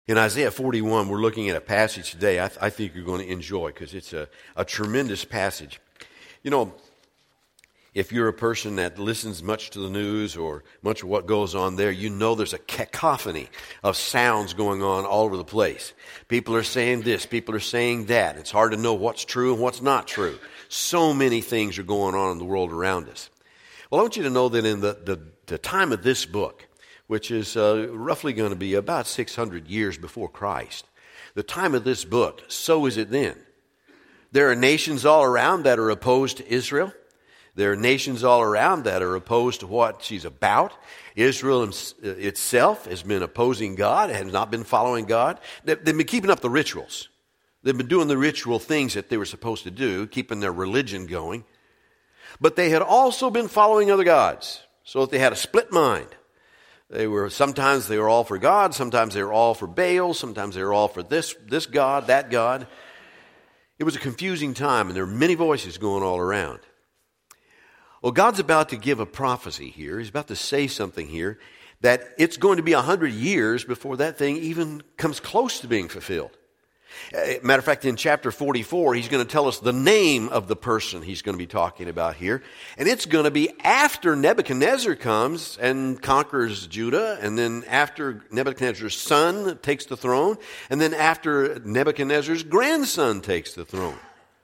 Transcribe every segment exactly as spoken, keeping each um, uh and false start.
In Isaiah forty-one, we're looking at a passage today I, th- I think you're going to enjoy because it's a, a tremendous passage. You know, if you're a person that listens much to the news or much of what goes on there, you know there's a cacophony of sounds going on all over the place. People are saying this, people are saying that. It's hard to know what's true and what's not true. So many things are going on in the world around us. Well, I want you to know that in the, the, the time of this book, which is uh, roughly going to be about six hundred years before Christ. The time of this book, so is it then. There are nations all around that are opposed to Israel. There are nations all around that are opposed to what she's about. Israel itself has been opposing God, has not been following God. They've been keeping up the rituals. They've been doing the ritual things that they were supposed to do, keeping their religion going. But they had also been following other gods, so that they had a split mind. They were, sometimes they were all for God, sometimes they were all for Baal, sometimes they were all for this, this God, that God. It was a confusing time, and there were many voices going all around. Well, God's about to give a prophecy here. He's about to say something here that it's going to be a hundred years before that thing even comes close to being fulfilled. Matter of fact, in chapter forty-four, he's going to tell us the name of the person he's going to be talking about here. And it's going to be after Nebuchadnezzar comes and conquers Judah, and then after Nebuchadnezzar's son takes the throne, and then after Nebuchadnezzar's grandson takes the throne.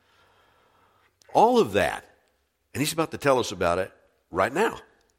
All of that. And he's about to tell us about it right now.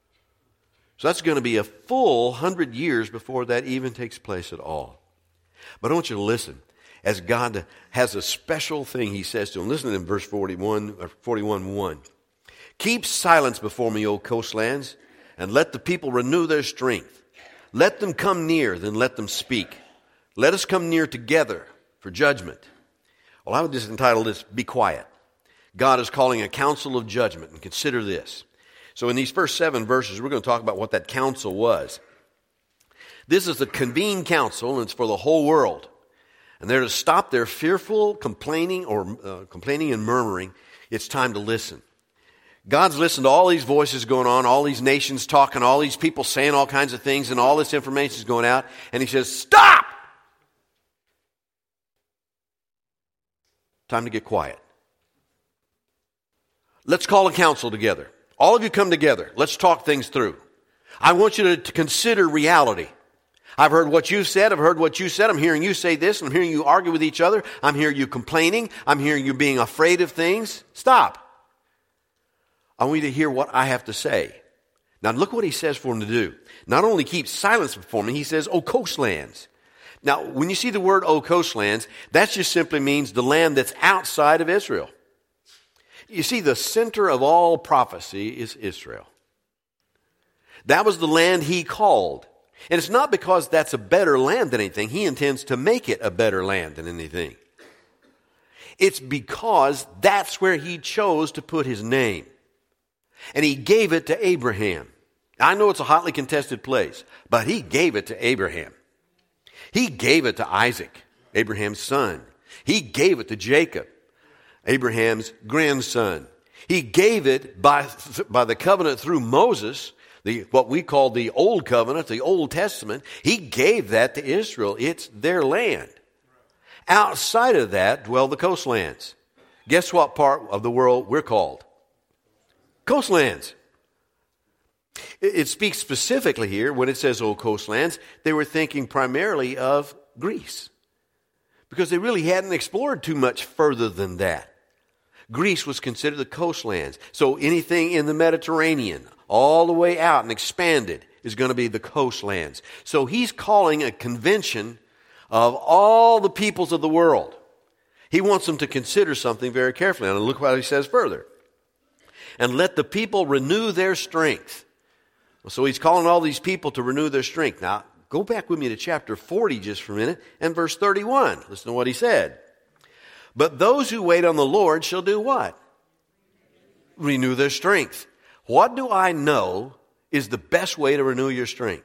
So that's going to be a full hundred years before that even takes place at all. But I want you to listen. As God has a special thing he says to him. Listen to him, verse forty-one, forty-one one. Keep silence before me, O coastlands, and let the people renew their strength. Let them come near, then let them speak. Let us come near together for judgment. Well, I would just entitle this, Be Quiet. God is calling a council of judgment, and consider this. So in these first seven verses, we're going to talk about what that council was. This is a convened council, and it's for the whole world. And they're to stop their fearful complaining or uh, complaining and murmuring. It's time to listen. God's listened to all these voices going on, all these nations talking, all these people saying all kinds of things, and all this information is going out. And he says, stop! Time to get quiet. Let's call a council together. All of you come together. Let's talk things through. I want you to, to consider reality. I've heard what you've said. I've heard what you said. I'm hearing you say this. I'm hearing you argue with each other. I'm hearing you complaining. I'm hearing you being afraid of things. Stop. I want you to hear what I have to say. Now look what he says for him to do. Not only keep silence before me, he says, O coastlands. Now, when you see the word O coastlands, that just simply means the land that's outside of Israel. You see, the center of all prophecy is Israel. That was the land he called. And it's not because that's a better land than anything. He intends to make it a better land than anything. It's because that's where he chose to put his name. And he gave it to Abraham. I know it's a hotly contested place, but he gave it to Abraham. He gave it to Isaac, Abraham's son. He gave it to Jacob, Abraham's grandson. He gave it by, by the covenant through Moses, the what we call the Old Covenant, the Old Testament. He gave that to Israel. It's their land. Outside of that dwell the coastlands. Guess what part of the world we're called? Coastlands. It, it speaks specifically here when it says, oh, coastlands. They were thinking primarily of Greece, because they really hadn't explored too much further than that. Greece was considered the coastlands. So anything in the Mediterranean, all the way out and expanded, is going to be the coastlands. So he's calling a convention of all the peoples of the world. He wants them to consider something very carefully. And look what he says further. And let the people renew their strength. So he's calling all these people to renew their strength. Now, go back with me to chapter forty just for a minute and verse thirty-one. Listen to what he said. But those who wait on the Lord shall do what? Renew their strength. What do I know is the best way to renew your strength?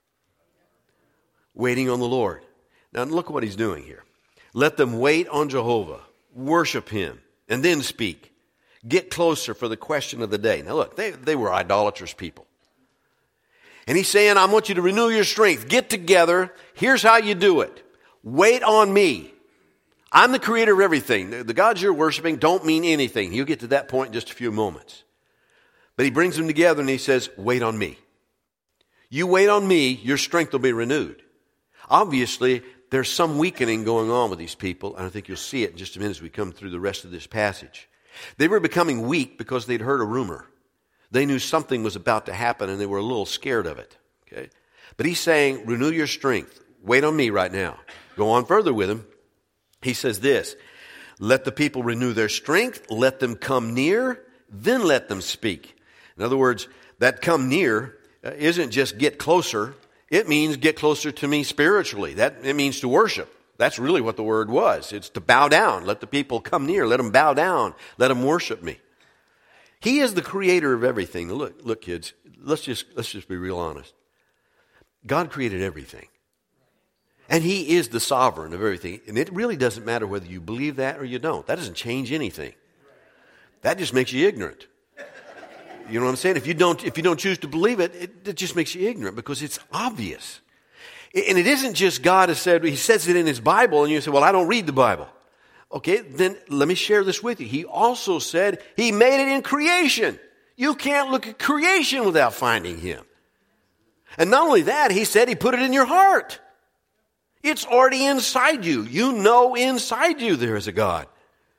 Waiting on the Lord. Now look what he's doing here. Let them wait on Jehovah, worship him, and then speak. Get closer for the question of the day. Now look, they, they were idolatrous people. And he's saying, I want you to renew your strength. Get together. Here's how you do it. Wait on me. I'm the creator of everything. The gods you're worshiping don't mean anything. He'll get to that point in just a few moments. But he brings them together and he says, wait on me. You wait on me, your strength will be renewed. Obviously, there's some weakening going on with these people, and I think you'll see it in just a minute as we come through the rest of this passage. They were becoming weak because they'd heard a rumor. They knew something was about to happen, and they were a little scared of it. Okay? But he's saying, renew your strength. Wait on me right now. Go on further with him. He says this, let the people renew their strength, let them come near, then let them speak. In other words, that come near isn't just get closer. It means get closer to me spiritually. That it means to worship. That's really what the word was. It's to bow down. Let the people come near. Let them bow down. Let them worship me. He is the creator of everything. Look, look, kids. Let's just let's just be real honest. God created everything, and He is the sovereign of everything. And it really doesn't matter whether you believe that or you don't. That doesn't change anything. That just makes you ignorant. You know what I'm saying? If you don't, if you don't choose to believe it, it, it just makes you ignorant because it's obvious. And it isn't just God has said, He says it in His Bible, and you say, well, I don't read the Bible. Okay, then let me share this with you. He also said He made it in creation. You can't look at creation without finding Him. And not only that, He said He put it in your heart. It's already inside you. You know inside you there is a God.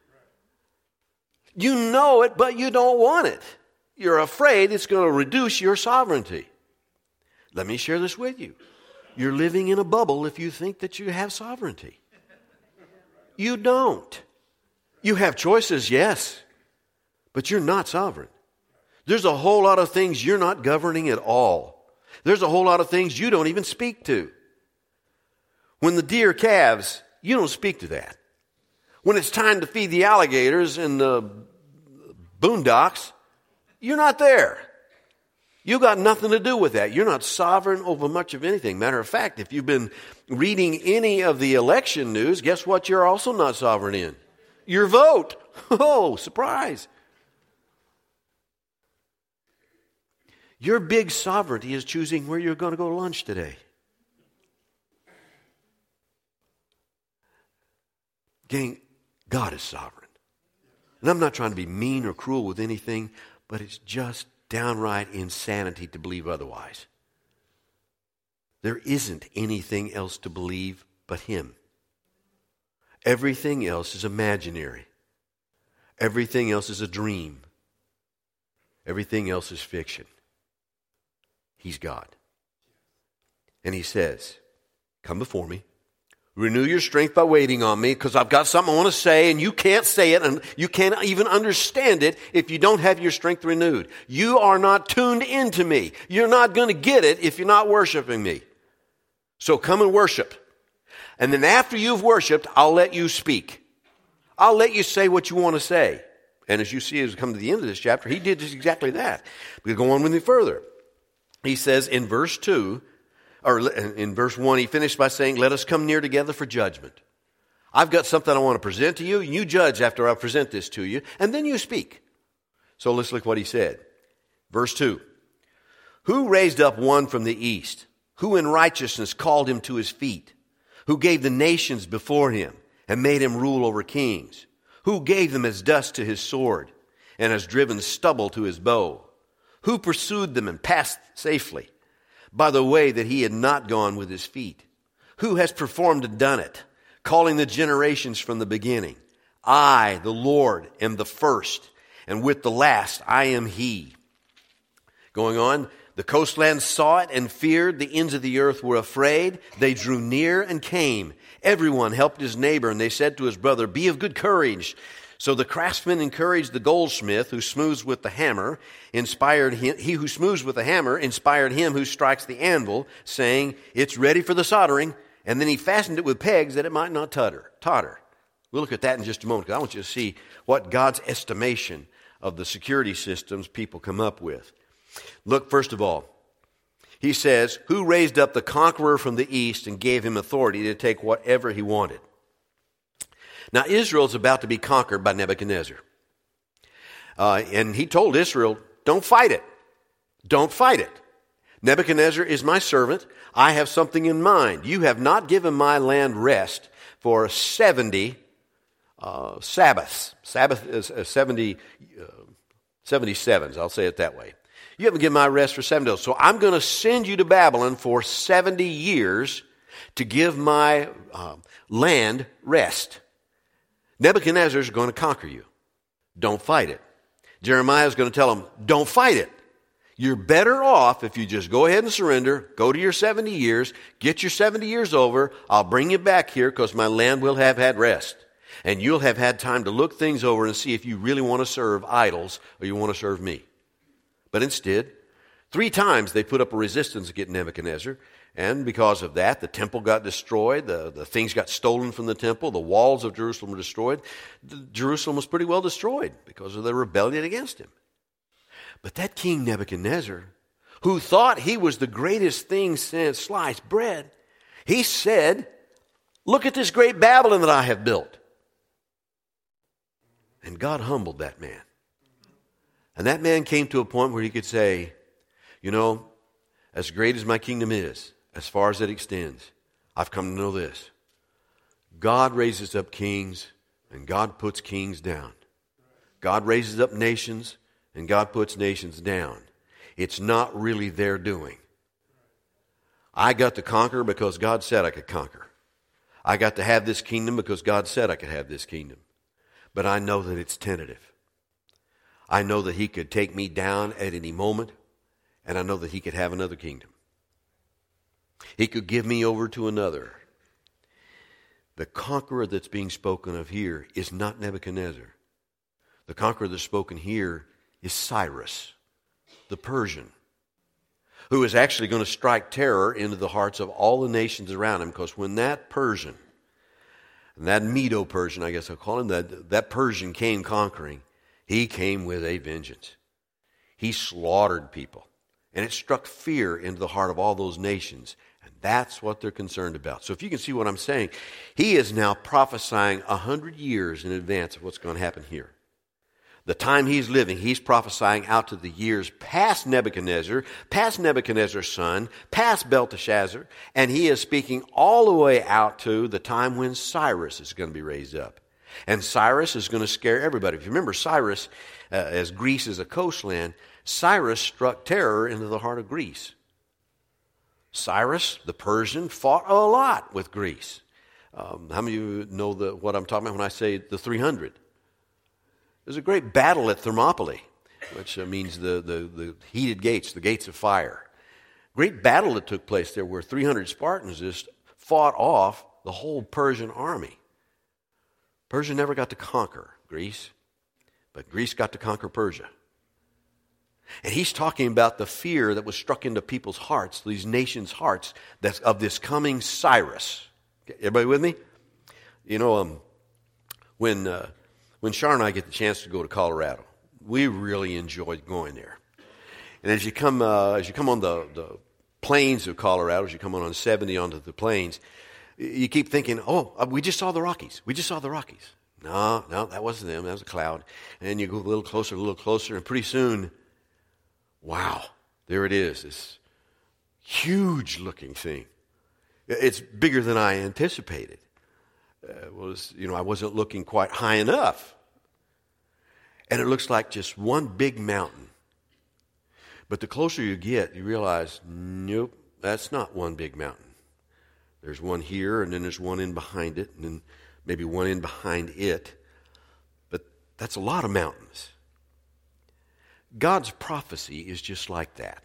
You know it, but you don't want it. You're afraid it's going to reduce your sovereignty. Let me share this with you. You're living in a bubble if you think that you have sovereignty. You don't. You have choices, yes, but you're not sovereign. There's a whole lot of things you're not governing at all. There's a whole lot of things you don't even speak to. When the deer calves, you don't speak to that. When it's time to feed the alligators in the boondocks, you're not there. You got nothing to do with that. You're not sovereign over much of anything. Matter of fact, if you've been reading any of the election news, guess what you're also not sovereign in? Your vote. Oh, surprise. Your big sovereignty is choosing where you're going to go to lunch today. Gang, God is sovereign. And I'm not trying to be mean or cruel with anything, but it's just downright insanity to believe otherwise. There isn't anything else to believe but Him. Everything else is imaginary. Everything else is a dream. Everything else is fiction. He's God. And He says, come before me. Renew your strength by waiting on me, because I've got something I want to say, and you can't say it, and you can't even understand it if you don't have your strength renewed. You are not tuned into me. You're not going to get it if you're not worshiping me. So come and worship. And then after you've worshiped, I'll let you speak. I'll let you say what you want to say. And as you see as we come to the end of this chapter, he did just exactly that. We'll go on with me further. He says in verse two, or in verse one, he finished by saying, let us come near together for judgment. I've got something I want to present to you, and you judge after I present this to you, and then you speak. So let's look what he said. Verse two, who raised up one from the east, who in righteousness called him to his feet, who gave the nations before him and made him rule over kings, who gave them as dust to his sword and has driven stubble to his bow, who pursued them and passed safely by the way that he had not gone with his feet, who has performed and done it, calling the generations from the beginning. I, the Lord, am the first, and with the last I am he. Going on, the coastlands saw it and feared. The ends of the earth were afraid. They drew near and came. Everyone helped his neighbor, and they said to his brother, be of good courage. So the craftsman encouraged the goldsmith who smooths with the hammer, inspired him, he who smooths with the hammer inspired him who strikes the anvil, saying, it's ready for the soldering. And then he fastened it with pegs that it might not totter. totter. We'll look at that in just a moment, because I want you to see what God's estimation of the security systems people come up with. Look, first of all, he says, who raised up the conqueror from the east and gave him authority to take whatever he wanted. Now, Israel's about to be conquered by Nebuchadnezzar. Uh, and he told Israel, don't fight it. Don't fight it. Nebuchadnezzar is my servant. I have something in mind. You have not given my land rest for seventy uh, Sabbaths. Sabbath is uh, seventy, uh, seventy-sevens, I'll say it that way. You haven't given my rest for seventy days. So I'm going to send you to Babylon for seventy years to give my uh, land rest. Nebuchadnezzar is going to conquer you. Don't fight it. Jeremiah is going to tell him, don't fight it. You're better off if you just go ahead and surrender, go to your seventy years, get your seventy years over. I'll bring you back here because my land will have had rest. And you'll have had time to look things over and see if you really want to serve idols or you want to serve me. But instead, three times they put up a resistance against Nebuchadnezzar. And because of that, the temple got destroyed. The, the things got stolen from the temple. The walls of Jerusalem were destroyed. The, Jerusalem was pretty well destroyed because of their rebellion against him. But that king Nebuchadnezzar, who thought he was the greatest thing since sliced bread, he said, look at this great Babylon that I have built. And God humbled that man. And that man came to a point where he could say, you know, as great as my kingdom is, as far as it extends, I've come to know this. God raises up kings and God puts kings down. God raises up nations and God puts nations down. It's not really their doing. I got to conquer because God said I could conquer. I got to have this kingdom because God said I could have this kingdom. But I know that it's tentative. I know that he could take me down at any moment, and I know that he could have another kingdom. He could give me over to another. The conqueror that's being spoken of here is not Nebuchadnezzar. The conqueror that's spoken here is Cyrus, the Persian, who is actually going to strike terror into the hearts of all the nations around him, because when that Persian, and that Medo-Persian, I guess I'll call him, that, that Persian came conquering, he came with a vengeance. He slaughtered people, and it struck fear into the heart of all those nations, and that's what they're concerned about. So if you can see what I'm saying, he is now prophesying a hundred years in advance of what's going to happen here. The time he's living, he's prophesying out to the years past Nebuchadnezzar, past Nebuchadnezzar's son, past Belteshazzar, and he is speaking all the way out to the time when Cyrus is going to be raised up. And Cyrus is going to scare everybody. If you remember Cyrus, uh, as Greece is a coastland, Cyrus struck terror into the heart of Greece. Cyrus, the Persian, fought a lot with Greece. Um, how many of you know the, what I'm talking about when I say the three hundred? There's a great battle at Thermopylae, which uh, means the, the, the heated gates, the gates of fire. Great battle that took place there where three hundred Spartans just fought off the whole Persian army. Persia never got to conquer Greece, but Greece got to conquer Persia. And he's talking about the fear that was struck into people's hearts, these nations' hearts, that's of this coming Cyrus. Everybody with me? You know, um, when... Uh, When Char and I get the chance to go to Colorado, we really enjoyed going there. And as you come, uh, as you come on the, the plains of Colorado, as you come on on seventy onto the plains, you keep thinking, "Oh, we just saw the Rockies. We just saw the Rockies." No, no, that wasn't them. That was a cloud. And you go a little closer, a little closer, and pretty soon, wow, there it is. This huge-looking thing. It's bigger than I anticipated. Uh, was you know I wasn't looking quite high enough, and it looks like just one big mountain. But the closer you get, you realize, nope, that's not one big mountain. There's one here, and then there's one in behind it, and then maybe one in behind it. But that's a lot of mountains. God's prophecy is just like that.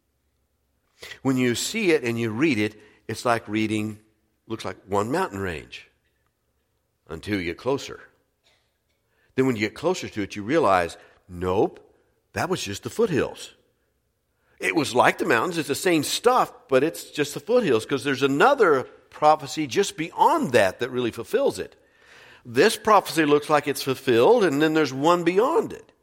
When you see it and you read it, it's like reading, looks like one mountain range. Until you get closer. Then when you get closer to it, you realize, nope, that was just the foothills. It was like the mountains. It's the same stuff, but it's just the foothills because there's another prophecy just beyond that that really fulfills it. This prophecy looks like it's fulfilled, and then there's one beyond it.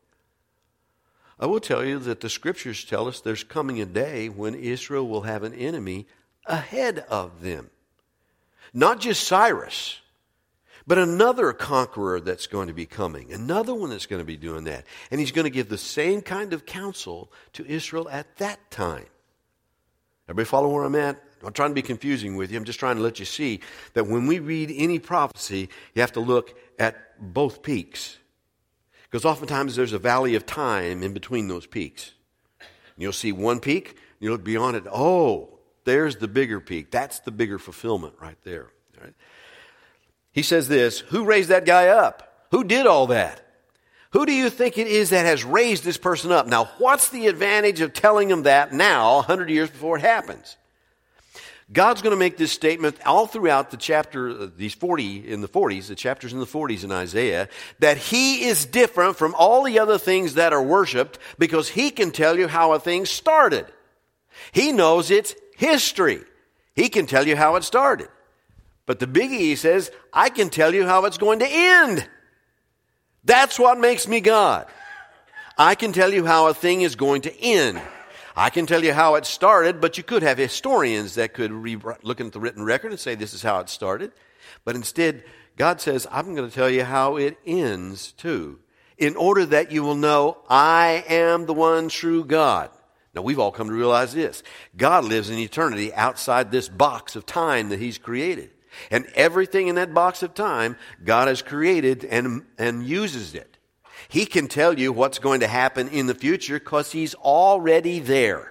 I will tell you that the scriptures tell us there's coming a day when Israel will have an enemy ahead of them. Not just Cyrus, but another conqueror that's going to be coming. Another one that's going to be doing that. And he's going to give the same kind of counsel to Israel at that time. Everybody follow where I'm at? I'm not trying to be confusing with you. I'm just trying to let you see that when we read any prophecy, you have to look at both peaks. Because oftentimes there's a valley of time in between those peaks. You'll see one peak, you look beyond it. Oh, there's the bigger peak. That's the bigger fulfillment right there. All right? He says this, who raised that guy up? Who did all that? Who do you think it is that has raised this person up? Now, what's the advantage of telling him that now, one hundred years before it happens? God's going to make this statement all throughout the chapter, these forty, in the forties, the chapters in the forties in Isaiah, that he is different from all the other things that are worshiped because he can tell you how a thing started. He knows its history. He can tell you how it started. But the biggie, he says, I can tell you how it's going to end. That's what makes me God. I can tell you how a thing is going to end. I can tell you how it started, but you could have historians that could re- look at the written record and say this is how it started. But instead, God says, I'm going to tell you how it ends too, in order that you will know I am the one true God. Now, we've all come to realize this. God lives in eternity outside this box of time that he's created. And everything in that box of time, God has created and, and uses it. He can tell you what's going to happen in the future because he's already there.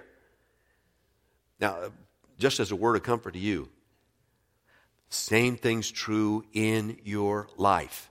Now, just as a word of comfort to you, same thing's true in your life.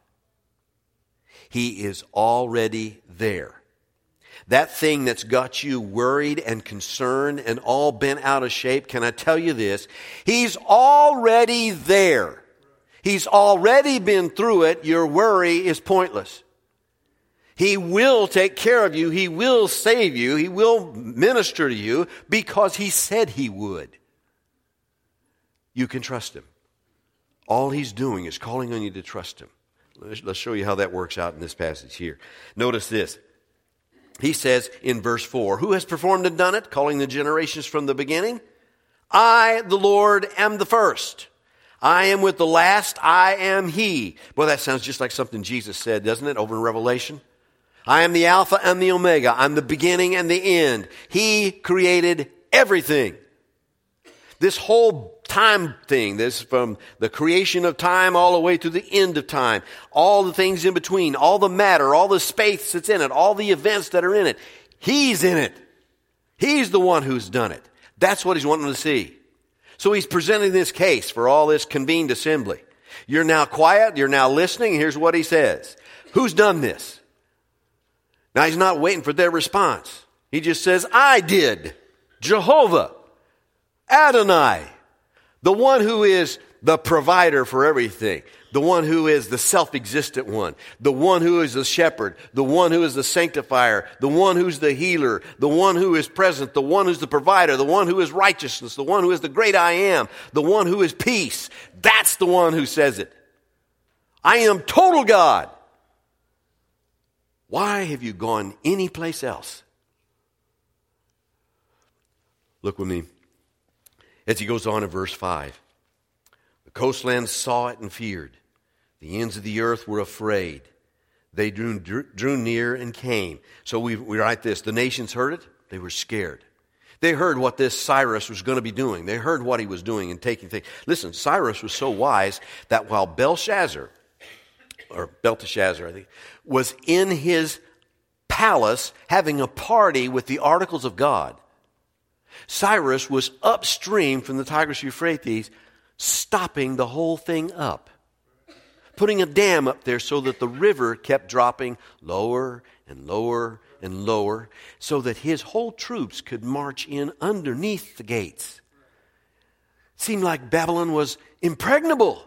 He is already there. That thing that's got you worried and concerned and all bent out of shape, can I tell you this? He's already there. He's already been through it. Your worry is pointless. He will take care of you. He will save you. He will minister to you because he said he would. You can trust him. All he's doing is calling on you to trust him. Let's show you how that works out in this passage here. Notice this. He says in verse four, who has performed and done it, calling the generations from the beginning? I, the Lord, am the first. I am with the last. I am he. Well, that sounds just like something Jesus said, doesn't it, over in Revelation? I am the Alpha and the Omega. I'm the beginning and the end. He created everything. This whole time thing, this from the creation of time all the way to the end of time, all the things in between, all the matter, all the space that's in it, all the events that are in it, he's in it. He's the one who's done it. That's what he's wanting to see. So he's presenting this case for all this convened assembly. You're now quiet, you're now listening, and here's what he says. Who's done this? Now he's not waiting for their response. He just says, I did. Jehovah. Adonai. The one who is the provider for everything. The one who is the self-existent one. The one who is the shepherd. The one who is the sanctifier. The one who's the healer. The one who is present. The one who's the provider. The one who is righteousness. The one who is the great I am. The one who is peace. That's the one who says it. I am total God. Why have you gone anyplace else? Look with me. As he goes on in verse five. The coastlands saw it and feared. The ends of the earth were afraid. They drew, drew near and came. So we, we write this. The nations heard it. They were scared. They heard what this Cyrus was going to be doing. They heard what he was doing and taking things. Listen, Cyrus was so wise that while Belshazzar, or Belteshazzar, I think, was in his palace having a party with the articles of God, Cyrus was upstream from the Tigris Euphrates, stopping the whole thing up, putting a dam up there so that the river kept dropping lower and lower and lower, so that his whole troops could march in underneath the gates. It seemed like Babylon was impregnable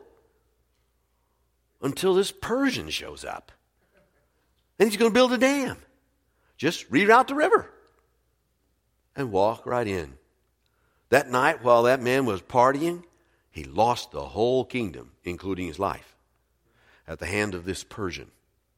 until this Persian shows up. And he's going to build a dam. Just reroute the river and walk right in. That night, while that man was partying, he lost the whole kingdom, including his life, at the hand of this Persian.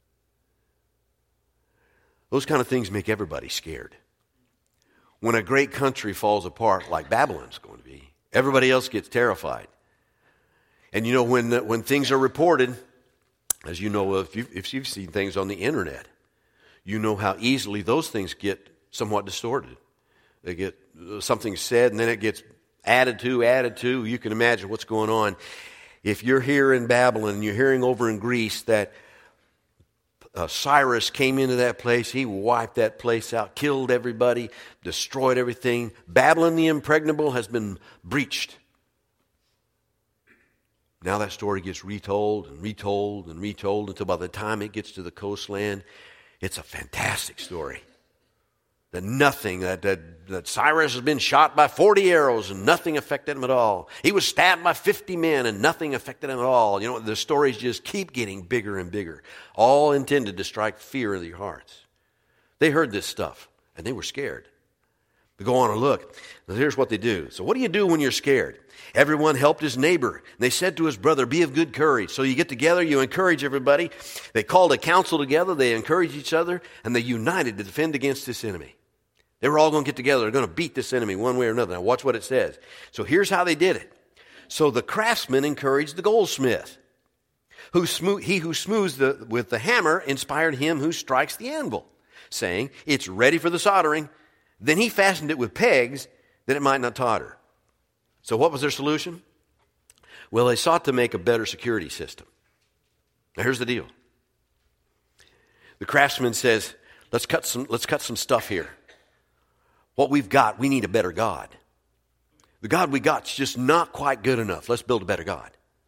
Those kind of things make everybody scared. When a great country falls apart like Babylon's going to be, everybody else gets terrified. And you know, when when things are reported, as you know, if you've, if you've seen things on the internet, you know how easily those things get somewhat distorted. They get something said, and then it gets added to, added to. You can imagine what's going on. If you're here in Babylon and you're hearing over in Greece that uh, Cyrus came into that place, he wiped that place out, killed everybody, destroyed everything. Babylon the impregnable has been breached. Now that story gets retold and retold and retold until by the time it gets to the coastland, it's a fantastic story. That nothing, that, that, that Cyrus has been shot by forty arrows and nothing affected him at all. He was stabbed by fifty men and nothing affected him at all. You know, the stories just keep getting bigger and bigger, all intended to strike fear in their hearts. They heard this stuff and they were scared. But go on and look. Now here's what they do. So what do you do when you're scared? Everyone helped his neighbor. And they said to his brother, be of good courage. So you get together, you encourage everybody. They called a council together, they encouraged each other, and they united to defend against this enemy. They were all going to get together. They're going to beat this enemy one way or another. Now watch what it says. So here's how they did it. So the craftsman encouraged the goldsmith. Who smo- he who smooths the, with the hammer inspired him who strikes the anvil, saying, it's ready for the soldering. Then he fastened it with pegs that it might not totter. So what was their solution? Well, they sought to make a better security system. Now here's the deal. The craftsman says, let's cut some, let's cut some stuff here. What we've got, we need a better God. The God we got's just not quite good enough. Let's build a better God.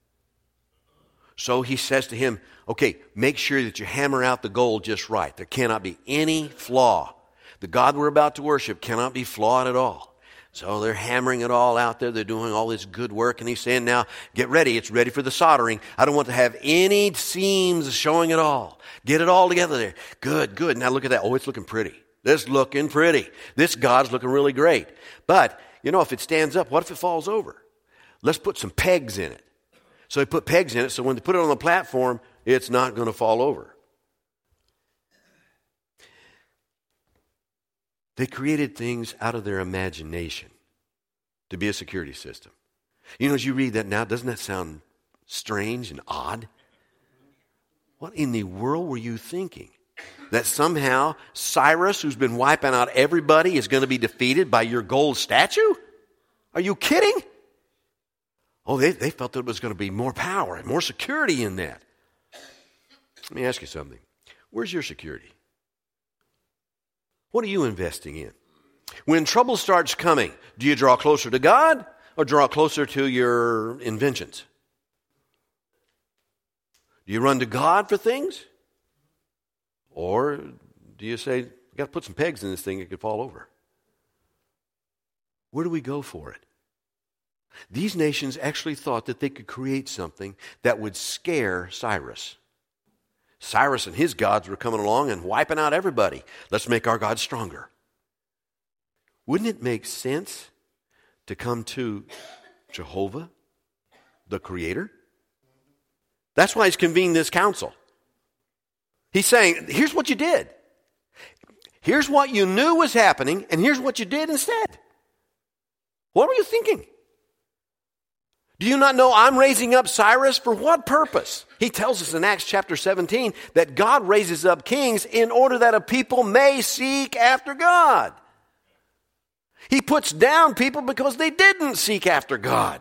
So he says to him, okay, make sure that you hammer out the gold just right. There cannot be any flaw. The God we're about to worship cannot be flawed at all. So they're hammering it all out there. They're doing all this good work. And he's saying, now, get ready. It's ready for the soldering. I don't want to have any seams showing at all. Get it all together there. Good, good. Now look at that. Oh, it's looking pretty. This looking pretty. This God's looking really great. But, you know, if it stands up, what if it falls over? Let's put some pegs in it. So they put pegs in it so when they put it on the platform, it's not going to fall over. They created things out of their imagination to be a security system. You know, as you read that now, doesn't that sound strange and odd? What in the world were you thinking? That somehow Cyrus, who's been wiping out everybody, is going to be defeated by your gold statue? Are you kidding? Oh, they, they felt there was going to be more power and more security in that. Let me ask you something. Where's your security? What are you investing in? When trouble starts coming, do you draw closer to God or draw closer to your inventions? Do you run to God for things? Or do you say, we've got to put some pegs in this thing, it could fall over? Where do we go for it? These nations actually thought that they could create something that would scare Cyrus. Cyrus and his gods were coming along and wiping out everybody. Let's make our God stronger. Wouldn't it make sense to come to Jehovah, the Creator? That's why he's convened this council. He's saying, here's what you did. Here's what you knew was happening, and here's what you did instead. What were you thinking? Do you not know I'm raising up Cyrus for what purpose? He tells us in Acts chapter seventeen that God raises up kings in order that a people may seek after God. He puts down people because they didn't seek after God.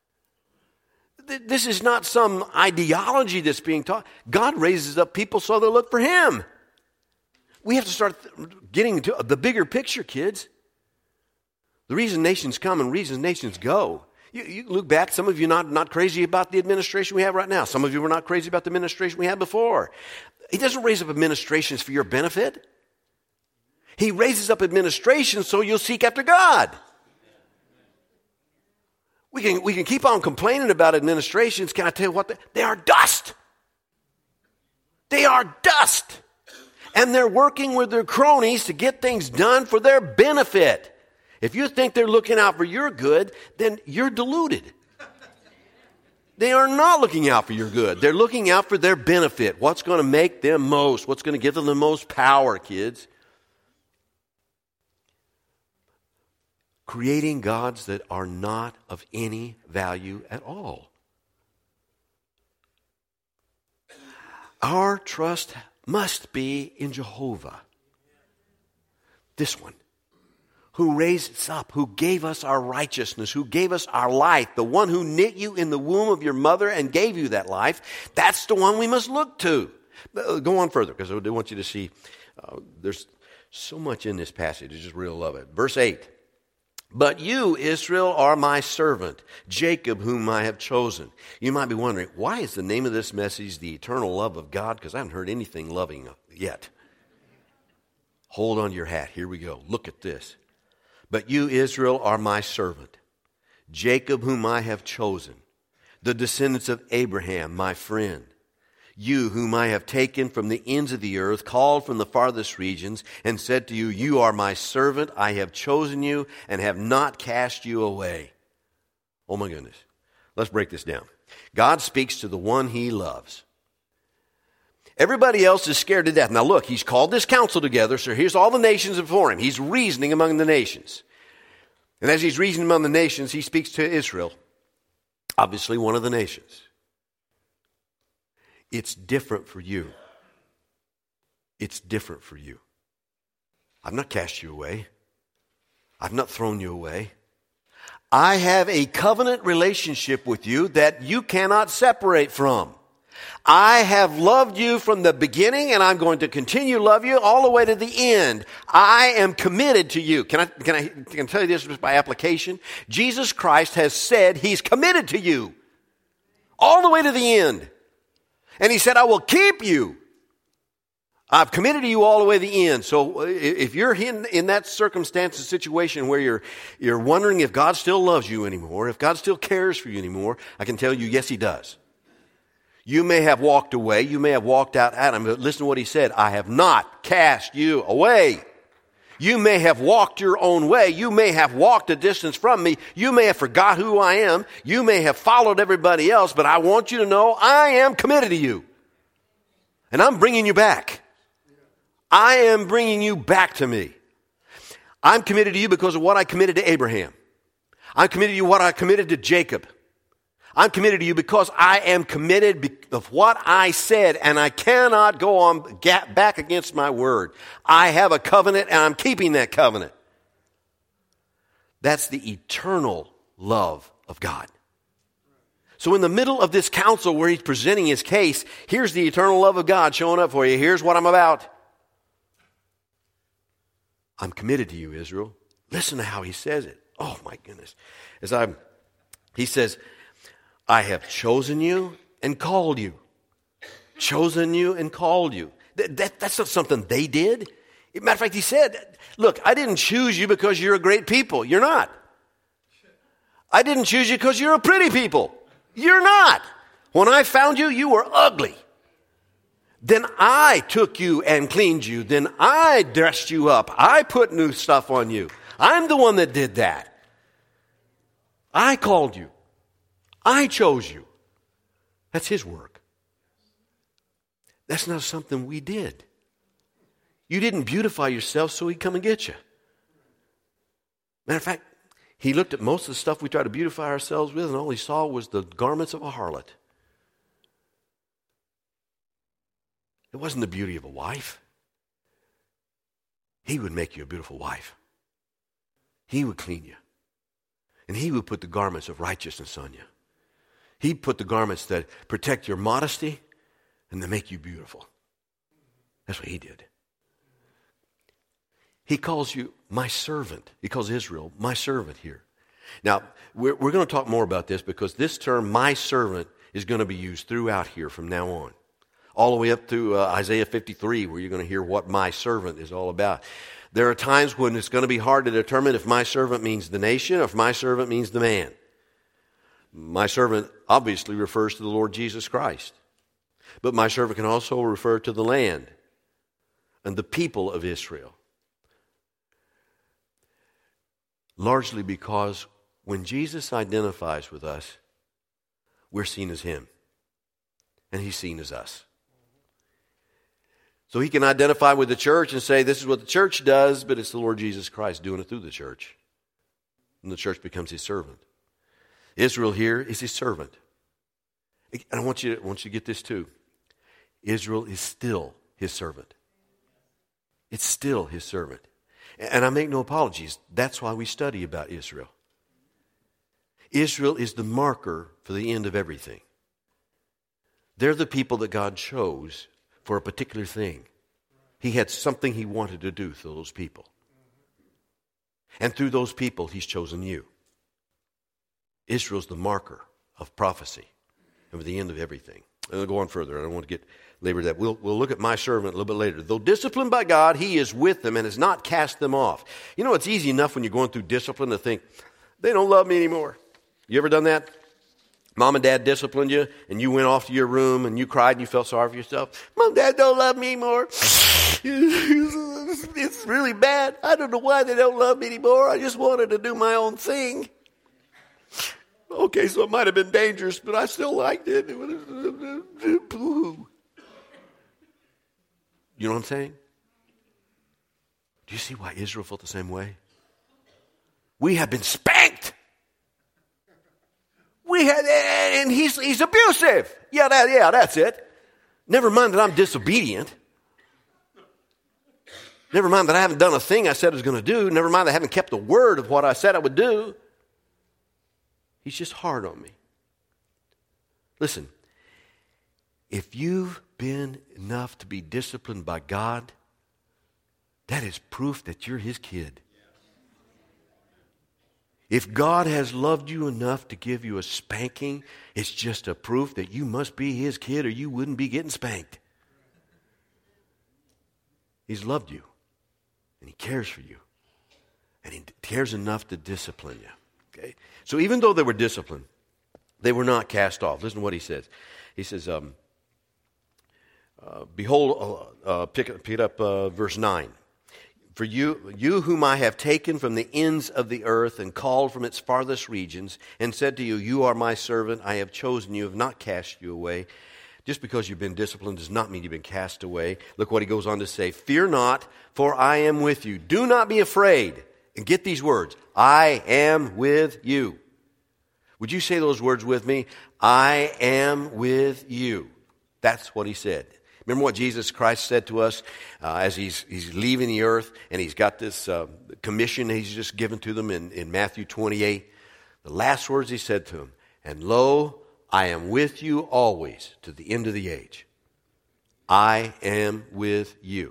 This is not some ideology that's being taught. God raises up people so they'll look for Him. We have to start getting to the bigger picture, kids. The reason nations come and reason nations go. You, you look back, some of you not, not crazy about the administration we have right now. Some of you were not crazy about the administration we had before. He doesn't raise up administrations for your benefit. He raises up administrations so you'll seek after God. We can, we can keep on complaining about administrations. Can I tell you what? They, they are dust. They are dust. And they're working with their cronies to get things done for their benefit. If you think they're looking out for your good, then you're deluded. They are not looking out for your good. They're looking out for their benefit. What's going to make them most? What's going to give them the most power, kids? Creating gods that are not of any value at all. Our trust must be in Jehovah. This one, who raised us up, who gave us our righteousness, who gave us our life, the one who knit you in the womb of your mother and gave you that life, that's the one we must look to. Go on further, because I do want you to see uh, there's so much in this passage. I just really love it. Verse eight. But you, Israel, are my servant, Jacob, whom I have chosen. You might be wondering, why is the name of this message the eternal love of God? Because I haven't heard anything loving yet. Hold on to your hat. Here we go. Look at this. But you, Israel, are my servant, Jacob, whom I have chosen, the descendants of Abraham, my friend. You, whom I have taken from the ends of the earth, called from the farthest regions, and said to you, you are my servant, I have chosen you, and have not cast you away. Oh my goodness. Let's break this down. God speaks to the one he loves. Everybody else is scared to death. Now look, he's called this council together, so here's all the nations before him. He's reasoning among the nations. And as he's reasoning among the nations, he speaks to Israel, obviously one of the nations. It's different for you. It's different for you. I've not cast you away. I've not thrown you away. I have a covenant relationship with you that you cannot separate from. I have loved you from the beginning, and I'm going to continue to love you all the way to the end. I am committed to you. Can I, can I, can I tell you this just by application? Jesus Christ has said he's committed to you all the way to the end. And he said, I will keep you. I've committed to you all the way to the end. So if you're in, in that circumstance, a situation where you're, you're wondering if God still loves you anymore, if God still cares for you anymore, I can tell you, yes, he does. You may have walked away. You may have walked out at him. But listen to what he said. I have not cast you away. You may have walked your own way. You may have walked a distance from me. You may have forgot who I am. You may have followed everybody else. But I want you to know I am committed to you. And I'm bringing you back. I am bringing you back to me. I'm committed to you because of what I committed to Abraham. I'm committed to you what I committed to Jacob. I'm committed to you because I am committed of what I said, and I cannot go on back against my word. I have a covenant, and I'm keeping that covenant. That's the eternal love of God. So in the middle of this council where he's presenting his case, here's the eternal love of God showing up for you. Here's what I'm about. I'm committed to you, Israel. Listen to how he says it. Oh, my goodness. As I'm, he says, I have chosen you and called you. Chosen you and called you. That, that, that's not something they did. As a matter of fact, he said, look, I didn't choose you because you're a great people. You're not. I didn't choose you because you're a pretty people. You're not. When I found you, you were ugly. Then I took you and cleaned you. Then I dressed you up. I put new stuff on you. I'm the one that did that. I called you. I chose you. That's his work. That's not something we did. You didn't beautify yourself so he'd come and get you. Matter of fact, he looked at most of the stuff we try to beautify ourselves with, and all he saw was the garments of a harlot. It wasn't the beauty of a wife. He would make you a beautiful wife. He would clean you. And he would put the garments of righteousness on you. He'd put the garments that protect your modesty and that make you beautiful. That's what he did. He calls you my servant. He calls Israel my servant here. Now, we're, we're going to talk more about this because this term, my servant, is going to be used throughout here from now on. All the way up to uh, Isaiah fifty-three, where you're going to hear what my servant is all about. There are times when it's going to be hard to determine if my servant means the nation or if my servant means the man. My servant obviously refers to the Lord Jesus Christ. But my servant can also refer to the land and the people of Israel. Largely because when Jesus identifies with us, we're seen as him. And he's seen as us. So he can identify with the church and say, this is what the church does, but it's the Lord Jesus Christ doing it through the church. And the church becomes his servant. Israel here is his servant. And I want you to, I want you to get this too. Israel is still his servant. It's still his servant. And I make no apologies. That's why we study about Israel. Israel is the marker for the end of everything. They're the people that God chose for a particular thing. He had something he wanted to do through those people. And through those people, he's chosen you. Israel's the marker of prophecy and for the end of everything. And I'll go on further. I don't want to get labored that. We'll, we'll look at my servant a little bit later. Though disciplined by God, he is with them and has not cast them off. You know, it's easy enough when you're going through discipline to think, they don't love me anymore. You ever done that? Mom and Dad disciplined you, and you went off to your room, and you cried, and you felt sorry for yourself. Mom and Dad don't love me anymore. It's really bad. I don't know why they don't love me anymore. I just wanted to do my own thing. Okay, so it might have been dangerous, but I still liked it. You know what I'm saying? Do you see why Israel felt the same way? We have been spanked. We had, and he's he's abusive. Yeah, that yeah, that's it. Never mind that I'm disobedient. Never mind that I haven't done a thing I said I was going to do. Never mind that I haven't kept the word of what I said I would do. He's just hard on me. Listen, if you've been enough to be disciplined by God, that is proof that you're his kid. If God has loved you enough to give you a spanking, it's just a proof that you must be his kid or you wouldn't be getting spanked. He's loved you, and he cares for you, and he cares enough to discipline you. Okay? So even though they were disciplined, they were not cast off. Listen to what he says. He says, um, uh, behold, uh, uh, pick, pick it up uh, verse nine. For you, you whom I have taken from the ends of the earth and called from its farthest regions and said to you, you are my servant, I have chosen you, have not cast you away. Just because you've been disciplined does not mean you've been cast away. Look what he goes on to say. Fear not, for I am with you. Do not be afraid. And get these words. I am with you. Would you say those words with me? I am with you. That's what he said. Remember what Jesus Christ said to us uh, as he's he's leaving the earth, and he's got this uh, commission he's just given to them in, in Matthew twenty-eight. The last words he said to them, and lo, I am with you always to the end of the age. I am with you.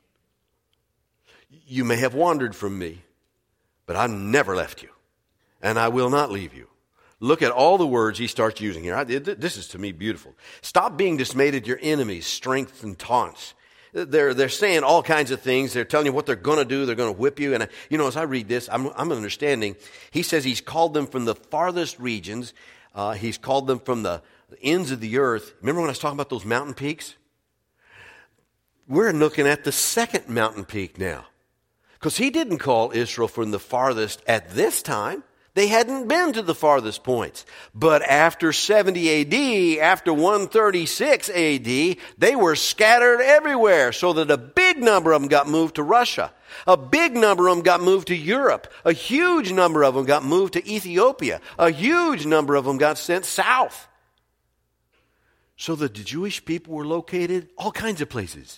You may have wandered from me, but I've never left you, and I will not leave you. Look at all the words he starts using here. I, this is, to me, beautiful. Stop being dismayed at your enemies' strength and taunts. They're, they're saying all kinds of things. They're telling you what they're going to do. They're going to whip you. And, I, you know, as I read this, I'm, I'm understanding. He says he's called them from the farthest regions. Uh, he's called them from the ends of the earth. Remember when I was talking about those mountain peaks? We're looking at the second mountain peak now. Because he didn't call Israel from the farthest at this time. They hadn't been to the farthest points. But after seventy A D, after one thirty-six A D, they were scattered everywhere so that a big number of them got moved to Russia. A big number of them got moved to Europe. A huge number of them got moved to Ethiopia. A huge number of them got sent south. So that the Jewish people were located all kinds of places.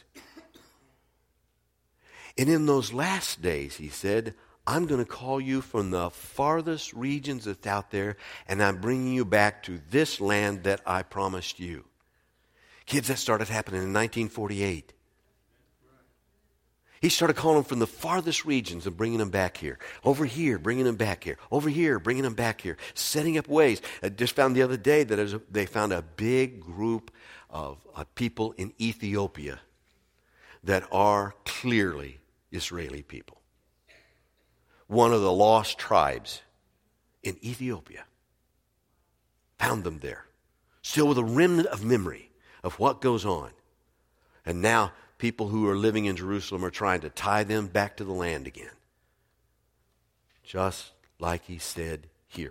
And in those last days, he said, I'm going to call you from the farthest regions that's out there, and I'm bringing you back to this land that I promised you. Kids, that started happening in nineteen forty-eight. He started calling them from the farthest regions and bringing them back here. Over here, bringing them back here. Over here, bringing them back here. Setting up ways. I just found the other day that they found a big group of people in Ethiopia that are clearly Israeli people. One of the lost tribes in Ethiopia. Found them there. Still with a remnant of memory of what goes on. And now people who are living in Jerusalem are trying to tie them back to the land again. Just like he said here.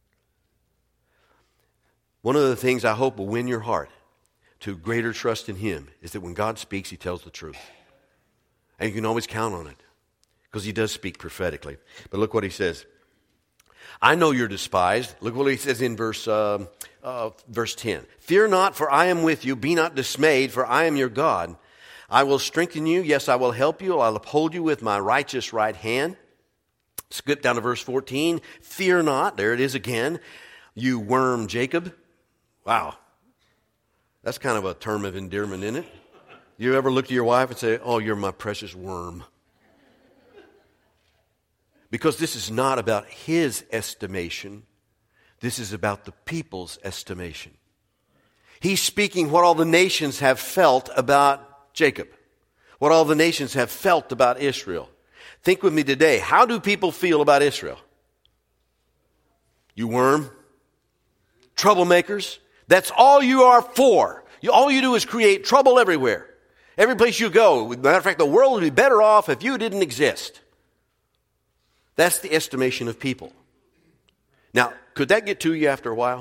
One of the things I hope will win your heart to greater trust in him is that when God speaks, he tells the truth. And you can always count on it. Because he does speak prophetically. But look what he says. I know you're despised. Look what he says in verse uh, uh, verse ten. Fear not, for I am with you. Be not dismayed, for I am your God. I will strengthen you. Yes, I will help you. I'll uphold you with my righteous right hand. Skip down to verse fourteen. Fear not. There it is again. You worm Jacob. Wow. That's kind of a term of endearment, isn't it? You ever look to your wife and say, oh, you're my precious worm? Because this is not about his estimation. This is about the people's estimation. He's speaking what all the nations have felt about Jacob. What all the nations have felt about Israel. Think with me today. How do people feel about Israel? You worm. Troublemakers. That's all you are for. You, all you do is create trouble everywhere. Every place you go. Matter of fact, the world would be better off if you didn't exist. That's the estimation of people. Now, could that get to you after a while?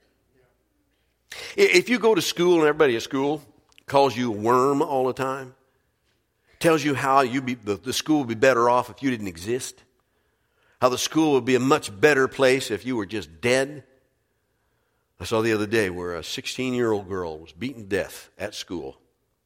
If you go to school and everybody at school calls you a worm all the time, tells you how you be, the, the school would be better off if you didn't exist, how the school would be a much better place if you were just dead. I saw the other day where a sixteen-year-old girl was beaten to death at school.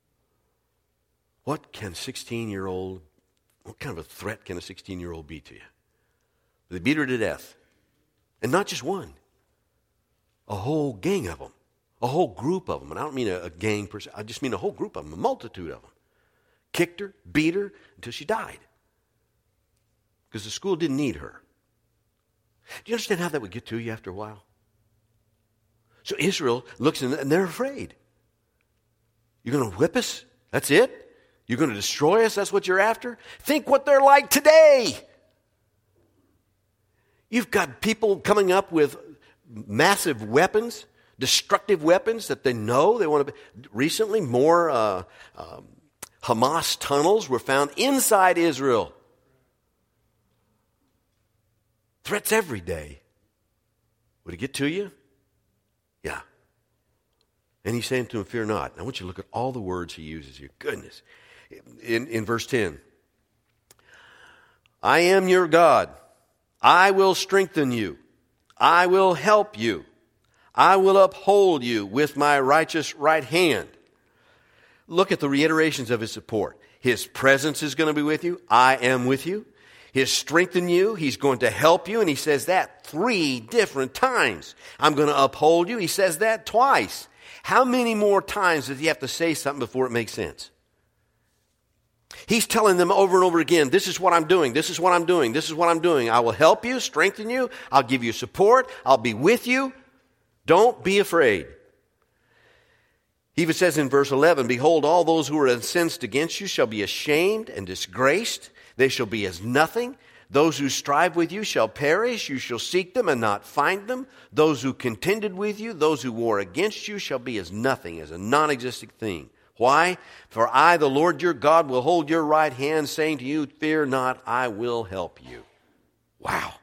What can sixteen-year-old, what kind of a threat can a sixteen-year-old be to you? They beat her to death. And not just one. A whole gang of them. A whole group of them. And I don't mean a, a gang per se. I just mean a whole group of them. A multitude of them. Kicked her, beat her, until she died. Because the school didn't need her. Do you understand how that would get to you after a while? So Israel looks in and they're afraid. You're going to whip us? That's it? You're going to destroy us? That's what you're after? Think what they're like today. You've got people coming up with massive weapons, destructive weapons that they know they want to be. Recently, more uh, um, Hamas tunnels were found inside Israel. Threats every day. Would it get to you? Yeah. And he's saying to him, fear not. I want you to look at all the words he uses here. Goodness. In, in verse ten. I am your God. I will strengthen you. I will help you. I will uphold you with my righteous right hand. Look at the reiterations of his support. His presence is going to be with you. I am with you. He'll strengthen you. He's going to help you. And he says that three different times. I'm going to uphold you. He says that twice. How many more times does he have to say something before it makes sense? He's telling them over and over again, this is what I'm doing, this is what I'm doing, this is what I'm doing. I will help you, strengthen you, I'll give you support, I'll be with you. Don't be afraid. He even says in verse eleven, behold, all those who are incensed against you shall be ashamed and disgraced. They shall be as nothing. Those who strive with you shall perish. You shall seek them and not find them. Those who contended with you, those who war against you shall be as nothing, as a non-existent thing. Why? For I, the Lord your God, will hold your right hand, saying to you, fear not, I will help you. Wow.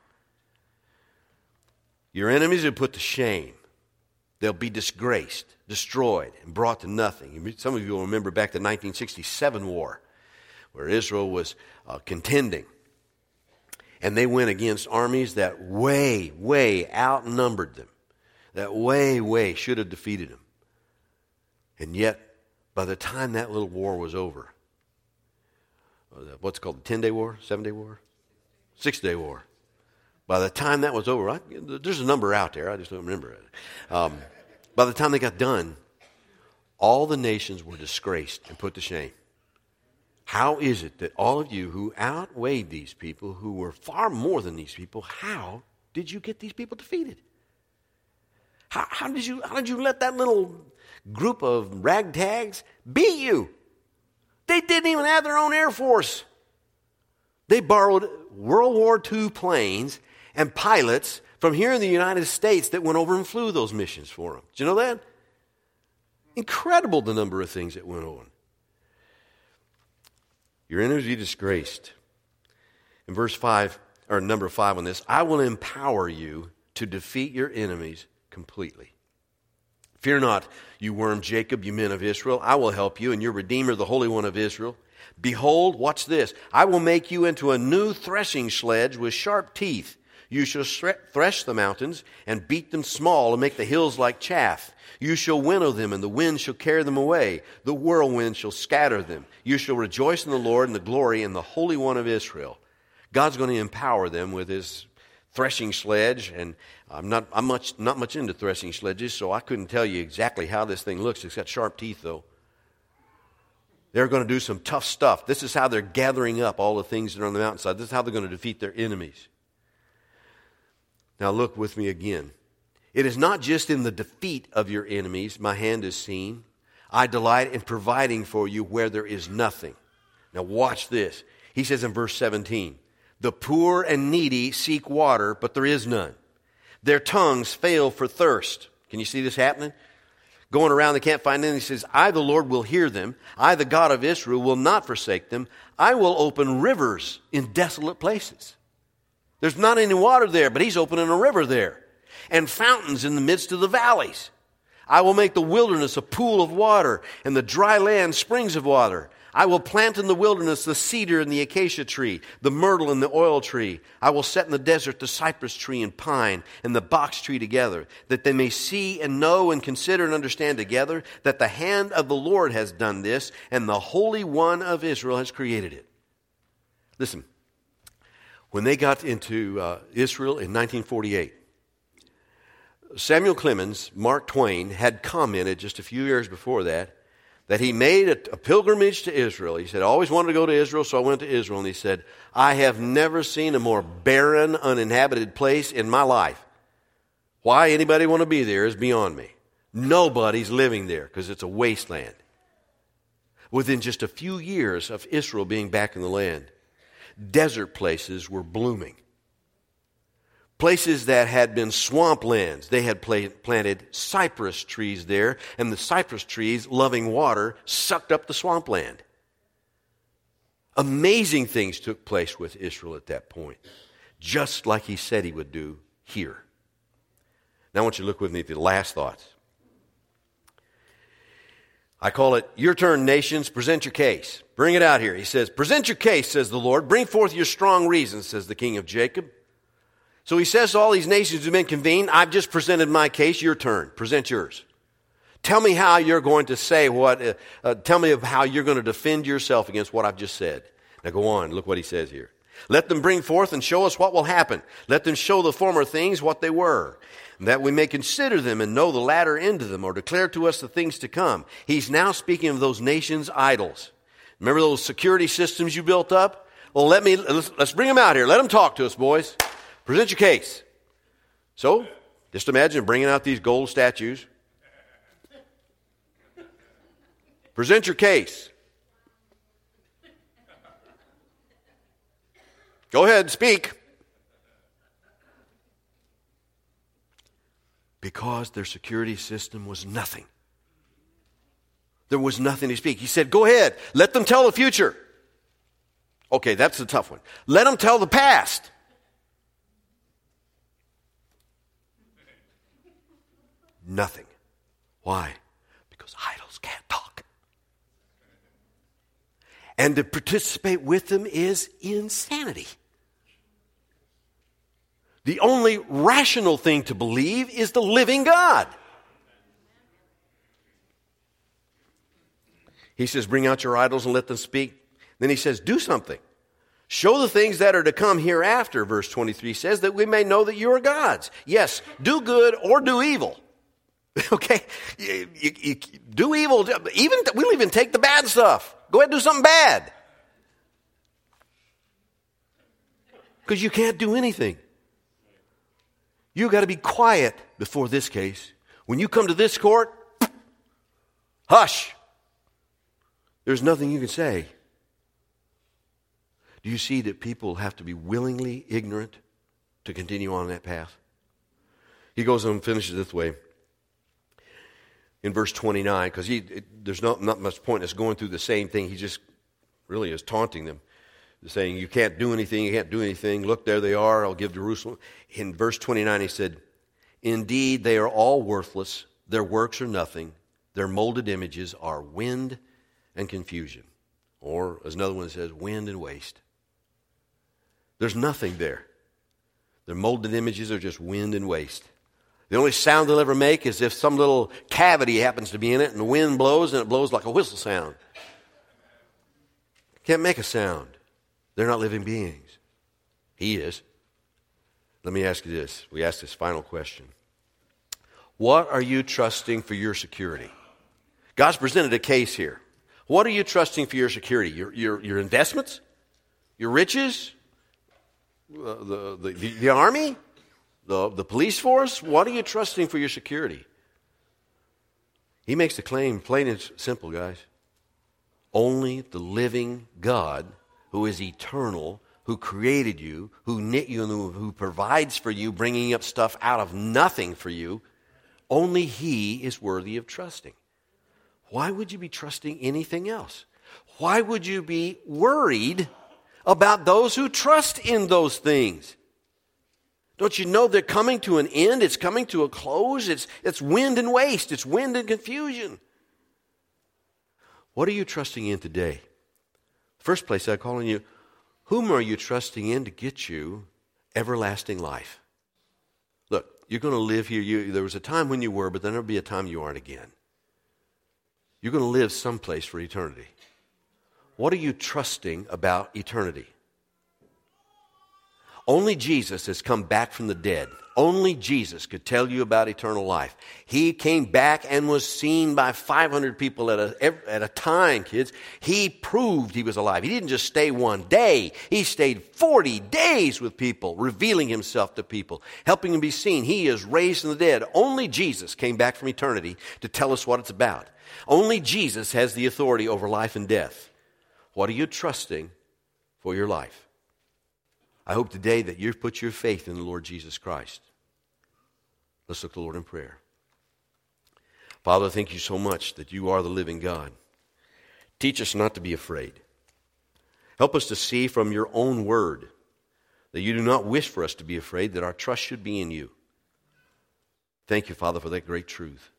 Your enemies are put to shame. They'll be disgraced, destroyed, and brought to nothing. Some of you will remember back the nineteen sixty-seven war, where Israel was uh, contending. And they went against armies that way, way outnumbered them. That way, way should have defeated them. And yet, by the time that little war was over, what's it called, the ten-day war, seven-day war, six-day war. By the time that was over, I, there's a number out there, I just don't remember it. Um, by the time they got done, all the nations were disgraced and put to shame. How is it that all of you who outweighed these people, who were far more than these people, how did you get these people defeated? How, how did you, how did you let that little group of ragtags beat you? They didn't even have their own Air Force. They borrowed World War Two planes and pilots from here in the United States that went over and flew those missions for them. Did you know that? Incredible the number of things that went on. Your enemies will be disgraced. In verse five, or number five on this, I will empower you to defeat your enemies completely. Fear not, you worm Jacob, you men of Israel. I will help you, and your Redeemer, the Holy One of Israel. Behold, watch this. I will make you into a new threshing sledge with sharp teeth. You shall thresh the mountains and beat them small and make the hills like chaff. You shall winnow them, and the wind shall carry them away. The whirlwind shall scatter them. You shall rejoice in the Lord and the glory in the Holy One of Israel. God's going to empower them with his threshing sledge, and I'm not I'm much not much into threshing sledges, so I couldn't tell you exactly how this thing looks. It's got sharp teeth, though. They're going to do some tough stuff. This is how they're gathering up all the things that are on the mountainside. This is how they're going to defeat their enemies. Now look with me again. It is not just in the defeat of your enemies my hand is seen. I delight in providing for you where there is nothing. Now watch this. He says in verse seventeen, the poor and needy seek water, but there is none. Their tongues fail for thirst. Can you see this happening? Going around, they can't find any. He says, I, the Lord, will hear them. I, the God of Israel, will not forsake them. I will open rivers in desolate places. There's not any water there, but he's opening a river there. And fountains in the midst of the valleys. I will make the wilderness a pool of water, and the dry land springs of water. I will plant in the wilderness the cedar and the acacia tree, the myrtle and the oil tree. I will set in the desert the cypress tree and pine and the box tree together, that they may see and know and consider and understand together that the hand of the Lord has done this, and the Holy One of Israel has created it. Listen. When they got into uh, Israel in nineteen forty-eight, Samuel Clemens, Mark Twain, had commented just a few years before that, that he made a, a pilgrimage to Israel. He said, I always wanted to go to Israel, so I went to Israel. And he said, I have never seen a more barren, uninhabited place in my life. Why anybody want to be there is beyond me. Nobody's living there because it's a wasteland. Within just a few years of Israel being back in the land, desert places were blooming. Places that had been swamplands, they had planted cypress trees there, and the cypress trees, loving water, sucked up the swampland. Amazing things took place with Israel at that point, just like he said he would do here. Now I want you to look with me at the last thoughts. I call it, your turn, nations, present your case. Bring it out here. He says, present your case, says the Lord. Bring forth your strong reasons, says the King of Jacob. So he says to all these nations who've been convened, I've just presented my case, your turn. Present yours. Tell me how you're going to say what, uh, uh, tell me of how you're going to defend yourself against what I've just said. Now go on, look what he says here. Let them bring forth and show us what will happen. Let them show the former things what they were, that we may consider them and know the latter end of them, or declare to us the things to come. He's now speaking of those nations' idols. Remember those security systems you built up? Well, let me let's, let's bring them out here. Let them talk to us, boys. Present your case. So, just imagine bringing out these gold statues. Present your case. Go ahead, speak. Because their security system was nothing. There was nothing to speak. He said, go ahead, let them tell the future. Okay, that's the tough one. Let them tell the past. Nothing. Why? Because idols can't talk. And to participate with them is insanity. The only rational thing to believe is the living God. He says, bring out your idols and let them speak. Then he says, do something. Show the things that are to come hereafter, verse twenty-three says, that we may know that you are gods. Yes, do good or do evil. Okay? You, you, you do evil. Even we'll even take the bad stuff. Go ahead and do something bad. Because you can't do anything. You've got to be quiet before this case. When you come to this court, hush. There's nothing you can say. Do you see that people have to be willingly ignorant to continue on that path? He goes on and finishes this way. In verse twenty-nine, because he it, there's not, not much point in us going through the same thing. He just really is taunting them. Saying, you can't do anything, you can't do anything. Look, there they are, I'll give Jerusalem. In verse twenty-nine, he said, indeed, they are all worthless. Their works are nothing. Their molded images are wind and confusion. Or, as another one says, wind and waste. There's nothing there. Their molded images are just wind and waste. The only sound they'll ever make is if some little cavity happens to be in it and the wind blows and it blows like a whistle sound. Can't make a sound. They're not living beings. He is. Let me ask you this. We ask this final question. What are you trusting for your security? God's presented a case here. What are you trusting for your security? Your, your, your investments? Your riches? Uh, the, the, the, the army? The, the police force? What are you trusting for your security? He makes the claim, plain and simple, guys. Only the living God, who is eternal, who created you, who knit you, and who, who provides for you, bringing up stuff out of nothing for you, only He is worthy of trusting. Why would you be trusting anything else? Why would you be worried about those who trust in those things? Don't you know they're coming to an end? It's coming to a close. It's, it's wind and waste. It's wind and confusion. What are you trusting in today? First place, I'm calling you, whom are you trusting in to get you everlasting life? Look, you're going to live here. You, there was a time when you were, but then there'll be a time you aren't again. You're going to live someplace for eternity. What are you trusting about eternity? Only Jesus has come back from the dead. Only Jesus could tell you about eternal life. He came back and was seen by five hundred people at a, at a time, kids. He proved he was alive. He didn't just stay one day. He stayed forty days with people, revealing himself to people, helping them be seen. He is raised from the dead. Only Jesus came back from eternity to tell us what it's about. Only Jesus has the authority over life and death. What are you trusting for your life? I hope today that you've put your faith in the Lord Jesus Christ. Let's look to the Lord in prayer. Father, thank you so much that you are the living God. Teach us not to be afraid. Help us to see from your own word that you do not wish for us to be afraid, that our trust should be in you. Thank you, Father, for that great truth.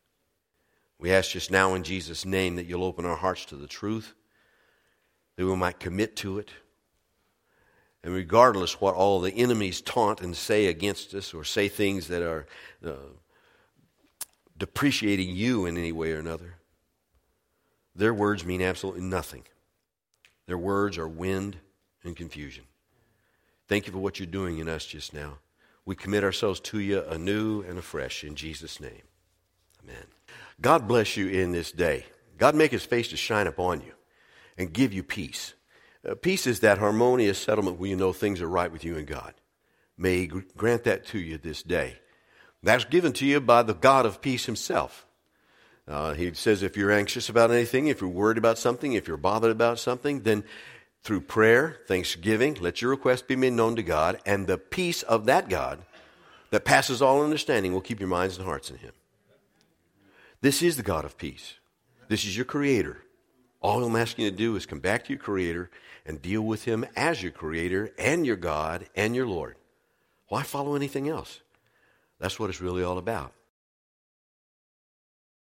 We ask just now in Jesus' name that you'll open our hearts to the truth, that we might commit to it. And regardless what all the enemies taunt and say against us, or say things that are uh, depreciating you in any way or another, their words mean absolutely nothing. Their words are wind and confusion. Thank you for what you're doing in us just now. We commit ourselves to you anew and afresh in Jesus' name. Amen. God bless you in this day. God make his face to shine upon you and give you peace. Uh, peace is that harmonious settlement where you know things are right with you and God. May he grant that to you this day. That's given to you by the God of peace himself. Uh, he says if you're anxious about anything, if you're worried about something, if you're bothered about something, then through prayer, thanksgiving, let your request be made known to God, and the peace of that God that passes all understanding will keep your minds and hearts in him. This is the God of peace. This is your Creator. All I'm asking you to do is come back to your Creator and deal with him as your Creator and your God and your Lord. Why follow anything else? That's what it's really all about.